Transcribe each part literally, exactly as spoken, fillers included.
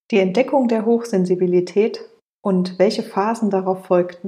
Die Entdeckung der Hochsensibilität und welche Phasen darauf folgten.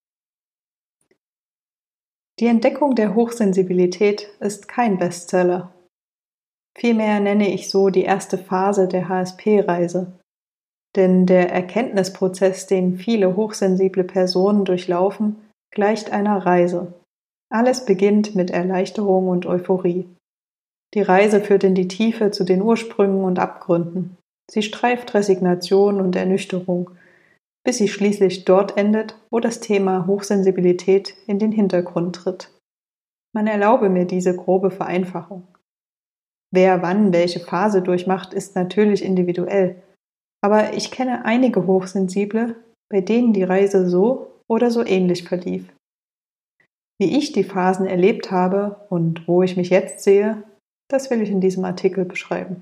Die Entdeckung der Hochsensibilität ist kein Bestseller. Vielmehr nenne ich so die erste Phase der H S P-Reise. Denn der Erkenntnisprozess, den viele hochsensible Personen durchlaufen, gleicht einer Reise. Alles beginnt mit Erleichterung und Euphorie. Die Reise führt in die Tiefe zu den Ursprüngen und Abgründen. Sie streift Resignation und Ernüchterung, bis sie schließlich dort endet, wo das Thema Hochsensibilität in den Hintergrund tritt. Man erlaube mir diese grobe Vereinfachung. Wer wann welche Phase durchmacht, ist natürlich individuell, aber ich kenne einige Hochsensible, bei denen die Reise so oder so ähnlich verlief. Wie ich die Phasen erlebt habe und wo ich mich jetzt sehe, das will ich in diesem Artikel beschreiben.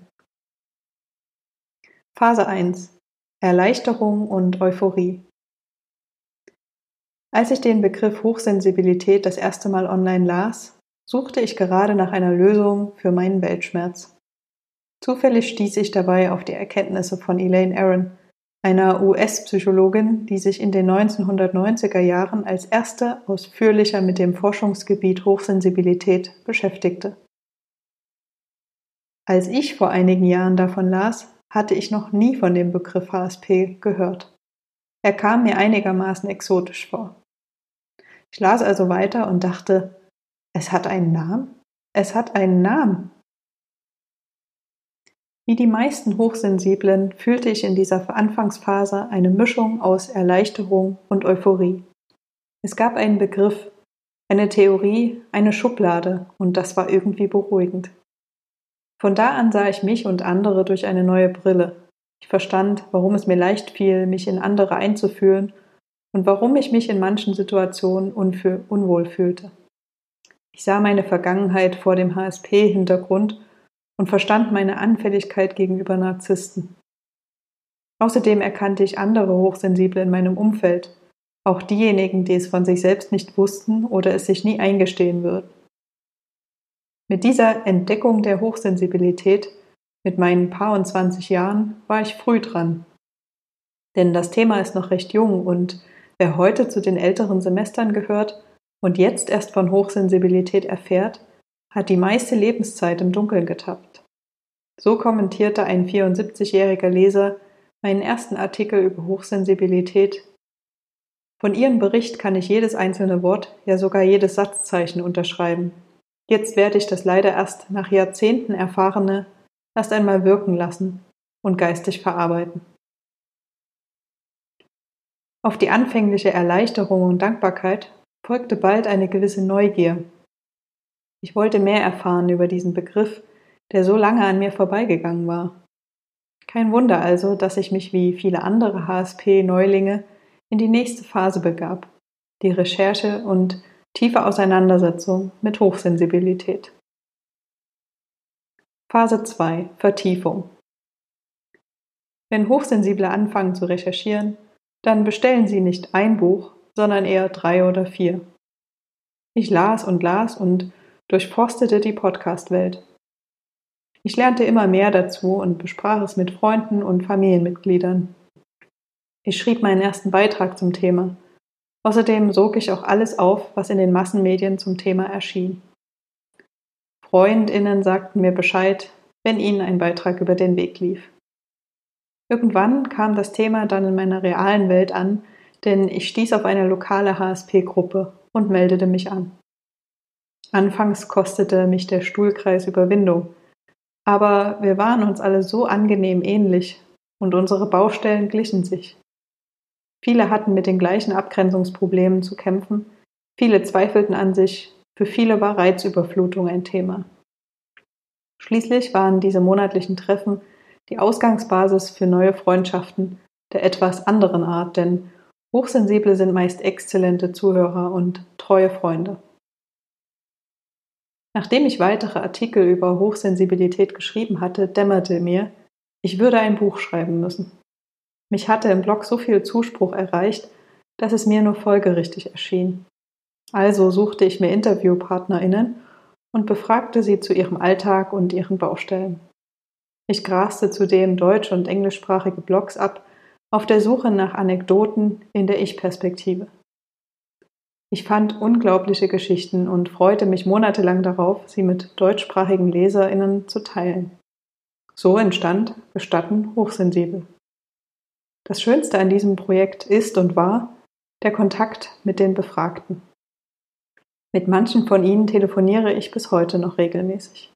Phase eins. Erleichterung und Euphorie. Als ich den Begriff Hochsensibilität das erste Mal online las, suchte ich gerade nach einer Lösung für meinen Weltschmerz. Zufällig stieß ich dabei auf die Erkenntnisse von Elaine Aron, einer U S-Psychologin, die sich in den neunzehnhundertneunziger Jahren als erste ausführlicher mit dem Forschungsgebiet Hochsensibilität beschäftigte. Als ich vor einigen Jahren davon las, hatte ich noch nie von dem Begriff H S P gehört. Er kam mir einigermaßen exotisch vor. Ich las also weiter und dachte, es hat einen Namen? Es hat einen Namen! Wie die meisten Hochsensiblen fühlte ich in dieser Anfangsphase eine Mischung aus Erleichterung und Euphorie. Es gab einen Begriff, eine Theorie, eine Schublade und das war irgendwie beruhigend. Von da an sah ich mich und andere durch eine neue Brille. Ich verstand, warum es mir leicht fiel, mich in andere einzufühlen und warum ich mich in manchen Situationen unfühl- unwohl fühlte. Ich sah meine Vergangenheit vor dem H S P-Hintergrund und verstand meine Anfälligkeit gegenüber Narzissten. Außerdem erkannte ich andere Hochsensible in meinem Umfeld, auch diejenigen, die es von sich selbst nicht wussten oder es sich nie eingestehen würden. Mit dieser Entdeckung der Hochsensibilität mit meinen paar und zwanzig Jahren war ich früh dran. Denn das Thema ist noch recht jung und wer heute zu den älteren Semestern gehört und jetzt erst von Hochsensibilität erfährt, hat die meiste Lebenszeit im Dunkeln getappt. So kommentierte ein vierundsiebzigjähriger Leser meinen ersten Artikel über Hochsensibilität. Von Ihrem Bericht kann ich jedes einzelne Wort, ja sogar jedes Satzzeichen unterschreiben. Jetzt werde ich das leider erst nach Jahrzehnten Erfahrene erst einmal wirken lassen und geistig verarbeiten. Auf die anfängliche Erleichterung und Dankbarkeit folgte bald eine gewisse Neugier. Ich wollte mehr erfahren über diesen Begriff, der so lange an mir vorbeigegangen war. Kein Wunder also, dass ich mich wie viele andere H S P-Neulinge in die nächste Phase begab, die Recherche und tiefe Auseinandersetzung mit Hochsensibilität. Phase zwei. Vertiefung. Wenn Hochsensible anfangen zu recherchieren, dann bestellen sie nicht ein Buch, sondern eher drei oder vier. Ich las und las und durchforstete die Podcast-Welt. Ich lernte immer mehr dazu und besprach es mit Freunden und Familienmitgliedern. Ich schrieb meinen ersten Beitrag zum Thema. Außerdem sog ich auch alles auf, was in den Massenmedien zum Thema erschien. FreundInnen sagten mir Bescheid, wenn ihnen ein Beitrag über den Weg lief. Irgendwann kam das Thema dann in meiner realen Welt an, denn ich stieß auf eine lokale H S P-Gruppe und meldete mich an. Anfangs kostete mich der Stuhlkreis Überwindung, aber wir waren uns alle so angenehm ähnlich und unsere Baustellen glichen sich. Viele hatten mit den gleichen Abgrenzungsproblemen zu kämpfen, viele zweifelten an sich, für viele war Reizüberflutung ein Thema. Schließlich waren diese monatlichen Treffen die Ausgangsbasis für neue Freundschaften der etwas anderen Art, denn Hochsensible sind meist exzellente Zuhörer und treue Freunde. Nachdem ich weitere Artikel über Hochsensibilität geschrieben hatte, dämmerte mir, ich würde ein Buch schreiben müssen. Mich hatte im Blog so viel Zuspruch erreicht, dass es mir nur folgerichtig erschien. Also suchte ich mir InterviewpartnerInnen und befragte sie zu ihrem Alltag und ihren Baustellen. Ich graste zudem deutsch- und englischsprachige Blogs ab, auf der Suche nach Anekdoten in der Ich-Perspektive. Ich fand unglaubliche Geschichten und freute mich monatelang darauf, sie mit deutschsprachigen LeserInnen zu teilen. So entstand Gestatten hochsensibel. Das Schönste an diesem Projekt ist und war der Kontakt mit den Befragten. Mit manchen von ihnen telefoniere ich bis heute noch regelmäßig.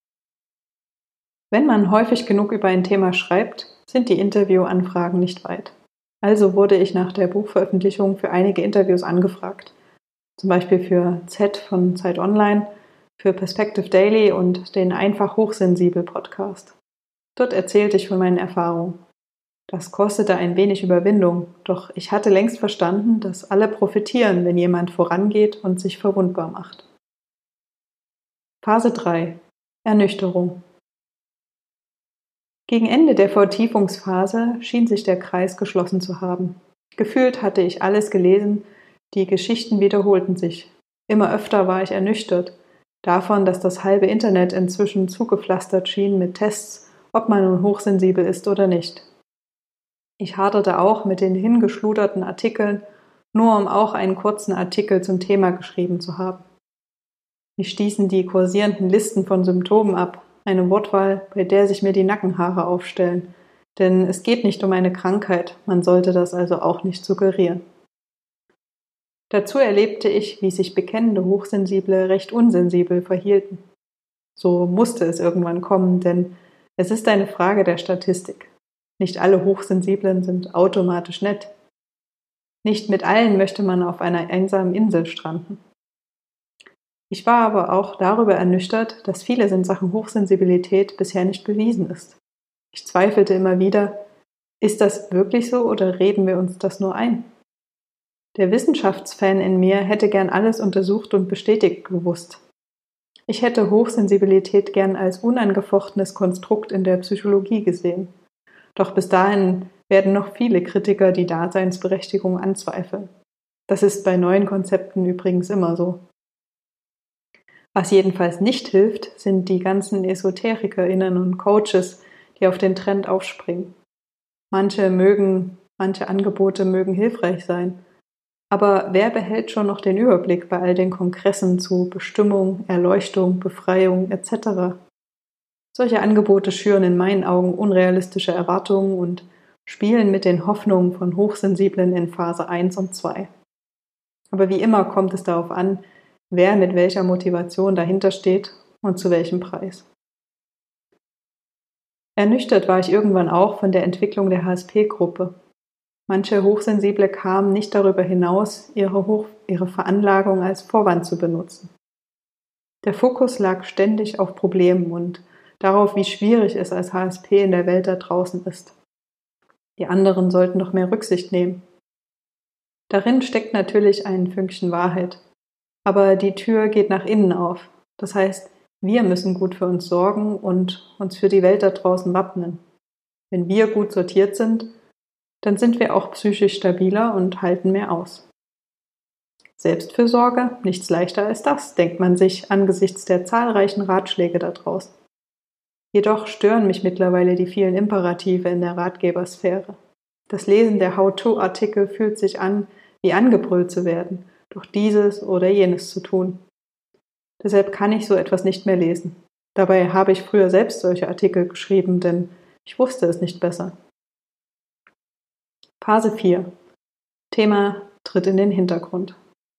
Wenn man häufig genug über ein Thema schreibt, sind die Interviewanfragen nicht weit. Also wurde ich nach der Buchveröffentlichung für einige Interviews angefragt. Zum Beispiel für Z von Zeit Online, für Perspective Daily und den Einfach Hochsensibel Podcast. Dort erzählte ich von meinen Erfahrungen. Das kostete ein wenig Überwindung, doch ich hatte längst verstanden, dass alle profitieren, wenn jemand vorangeht und sich verwundbar macht. Phase drei. Ernüchterung. Gegen Ende der Vertiefungsphase schien sich der Kreis geschlossen zu haben. Gefühlt hatte ich alles gelesen, die Geschichten wiederholten sich. Immer öfter war ich ernüchtert davon, dass das halbe Internet inzwischen zugepflastert schien mit Tests, ob man nun hochsensibel ist oder nicht. Ich haderte auch mit den hingeschluderten Artikeln, nur um auch einen kurzen Artikel zum Thema geschrieben zu haben. Mich stießen die kursierenden Listen von Symptomen ab, eine Wortwahl, bei der sich mir die Nackenhaare aufstellen, denn es geht nicht um eine Krankheit, man sollte das also auch nicht suggerieren. Dazu erlebte ich, wie sich bekennende Hochsensible recht unsensibel verhielten. So musste es irgendwann kommen, denn es ist eine Frage der Statistik. Nicht alle Hochsensiblen sind automatisch nett. Nicht mit allen möchte man auf einer einsamen Insel stranden. Ich war aber auch darüber ernüchtert, dass vieles in Sachen Hochsensibilität bisher nicht bewiesen ist. Ich zweifelte immer wieder, ist das wirklich so oder reden wir uns das nur ein? Der Wissenschaftsfan in mir hätte gern alles untersucht und bestätigt gewusst. Ich hätte Hochsensibilität gern als unangefochtenes Konstrukt in der Psychologie gesehen. Doch bis dahin werden noch viele Kritiker die Daseinsberechtigung anzweifeln. Das ist bei neuen Konzepten übrigens immer so. Was jedenfalls nicht hilft, sind die ganzen EsoterikerInnen und Coaches, die auf den Trend aufspringen. Manche mögen, manche Angebote mögen hilfreich sein, aber wer behält schon noch den Überblick bei all den Kongressen zu Bestimmung, Erleuchtung, Befreiung et cetera? Solche Angebote schüren in meinen Augen unrealistische Erwartungen und spielen mit den Hoffnungen von Hochsensiblen in Phase eins und zwei. Aber wie immer kommt es darauf an, wer mit welcher Motivation dahinter steht und zu welchem Preis. Ernüchtert war ich irgendwann auch von der Entwicklung der H S P-Gruppe. Manche Hochsensible kamen nicht darüber hinaus, ihre, Hoch- ihre Veranlagung als Vorwand zu benutzen. Der Fokus lag ständig auf Problemen und darauf, wie schwierig es als H S P in der Welt da draußen ist. Die anderen sollten doch mehr Rücksicht nehmen. Darin steckt natürlich ein Fünkchen Wahrheit. Aber die Tür geht nach innen auf. Das heißt, wir müssen gut für uns sorgen und uns für die Welt da draußen wappnen. Wenn wir gut sortiert sind, dann sind wir auch psychisch stabiler und halten mehr aus. Selbstfürsorge, nichts leichter als das, denkt man sich angesichts der zahlreichen Ratschläge da draußen. Jedoch stören mich mittlerweile die vielen Imperative in der Ratgebersphäre. Das Lesen der How-to-Artikel fühlt sich an, wie angebrüllt zu werden, durch dieses oder jenes zu tun. Deshalb kann ich so etwas nicht mehr lesen. Dabei habe ich früher selbst solche Artikel geschrieben, denn ich wusste es nicht besser. Phase vier. Thema tritt in den Hintergrund.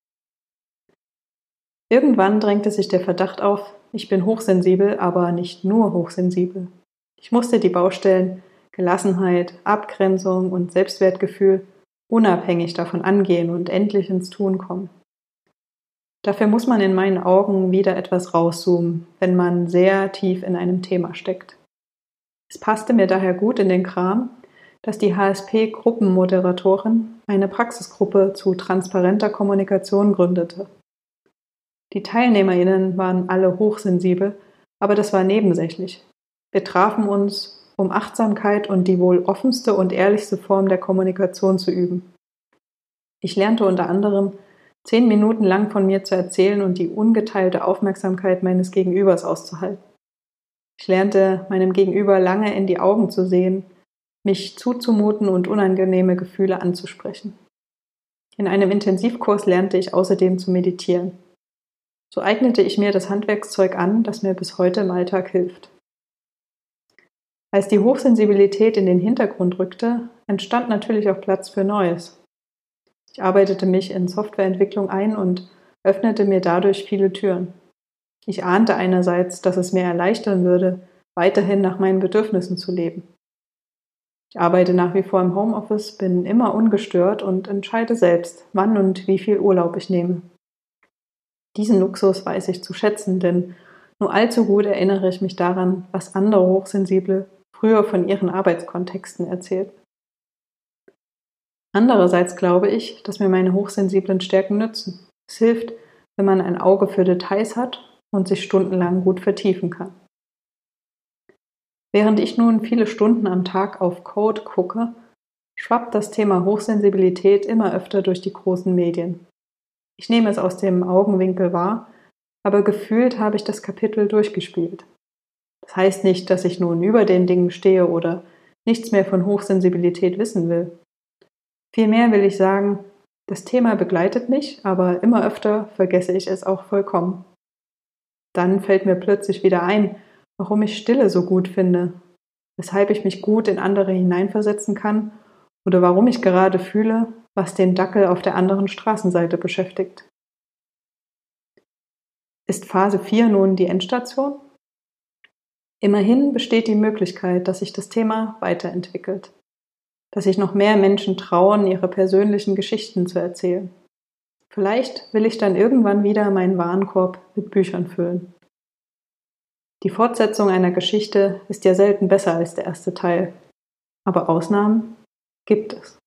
Irgendwann drängte sich der Verdacht auf, ich bin hochsensibel, aber nicht nur hochsensibel. Ich musste die Baustellen Gelassenheit, Abgrenzung und Selbstwertgefühl unabhängig davon angehen und endlich ins Tun kommen. Dafür muss man in meinen Augen wieder etwas rauszoomen, wenn man sehr tief in einem Thema steckt. Es passte mir daher gut in den Kram, dass die H S P-Gruppenmoderatorin eine Praxisgruppe zu transparenter Kommunikation gründete. Die TeilnehmerInnen waren alle hochsensibel, aber das war nebensächlich. Wir trafen uns, um Achtsamkeit und die wohl offenste und ehrlichste Form der Kommunikation zu üben. Ich lernte unter anderem, zehn Minuten lang von mir zu erzählen und die ungeteilte Aufmerksamkeit meines Gegenübers auszuhalten. Ich lernte meinem Gegenüber lange in die Augen zu sehen, mich zuzumuten und unangenehme Gefühle anzusprechen. In einem Intensivkurs lernte ich außerdem zu meditieren. So eignete ich mir das Handwerkszeug an, das mir bis heute im Alltag hilft. Als die Hochsensibilität in den Hintergrund rückte, entstand natürlich auch Platz für Neues. Ich arbeitete mich in Softwareentwicklung ein und öffnete mir dadurch viele Türen. Ich ahnte einerseits, dass es mir erleichtern würde, weiterhin nach meinen Bedürfnissen zu leben. Ich arbeite nach wie vor im Homeoffice, bin immer ungestört und entscheide selbst, wann und wie viel Urlaub ich nehme. Diesen Luxus weiß ich zu schätzen, denn nur allzu gut erinnere ich mich daran, was andere Hochsensible früher von ihren Arbeitskontexten erzählten. Andererseits glaube ich, dass mir meine hochsensiblen Stärken nützen. Es hilft, wenn man ein Auge für Details hat und sich stundenlang gut vertiefen kann. Während ich nun viele Stunden am Tag auf Code gucke, schwappt das Thema Hochsensibilität immer öfter durch die großen Medien. Ich nehme es aus dem Augenwinkel wahr, aber gefühlt habe ich das Kapitel durchgespielt. Das heißt nicht, dass ich nun über den Dingen stehe oder nichts mehr von Hochsensibilität wissen will. Vielmehr will ich sagen, das Thema begleitet mich, aber immer öfter vergesse ich es auch vollkommen. Dann fällt mir plötzlich wieder ein, warum ich Stille so gut finde, weshalb ich mich gut in andere hineinversetzen kann oder warum ich gerade fühle, was den Dackel auf der anderen Straßenseite beschäftigt. Ist Phase vier nun die Endstation? Immerhin besteht die Möglichkeit, dass sich das Thema weiterentwickelt, dass sich noch mehr Menschen trauen, ihre persönlichen Geschichten zu erzählen. Vielleicht will ich dann irgendwann wieder meinen Warenkorb mit Büchern füllen. Die Fortsetzung einer Geschichte ist ja selten besser als der erste Teil, aber Ausnahmen gibt es.